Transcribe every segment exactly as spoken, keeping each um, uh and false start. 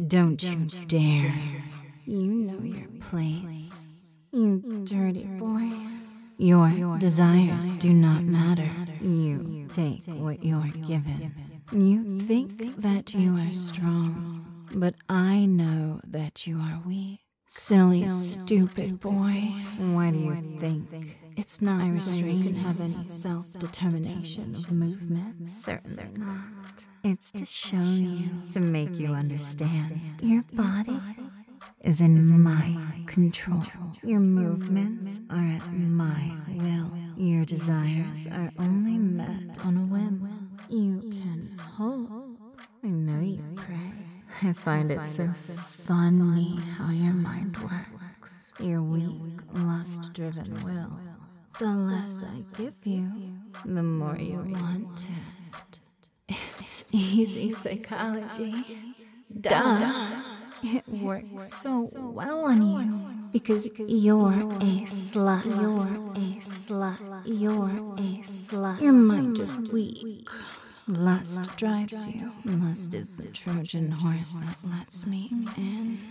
Don't you dare. You know your place. You dirty boy. Your desires do not matter. You take what you're given. You think that you are strong, but I know that you are weak. Silly, stupid boy. Why do you think it's not so you can have any self-determination of movement? Certainly not. It's to show you, to make you understand. Your body is in my control. Your movements are at my will. Your desires are only met on a whim. You can hope. I know you pray. I find it so funny how your mind works. Your weak, lust-driven will. The less I give you, the more you want it. It's easy psychology. Duh. It works so well on you. Because you're a slut. You're a slut. You're a slut. Your mind is weak. Lust drives you. Lust is the Trojan horse that lets me in.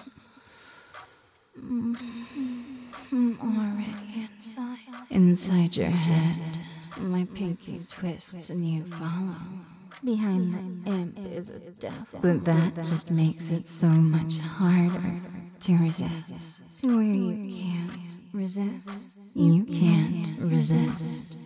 I'm already inside. Inside your head. My pinky twists and you follow. Behind the imp is a devil. But that just makes it so much harder to resist. To where you can't resist. You can't resist.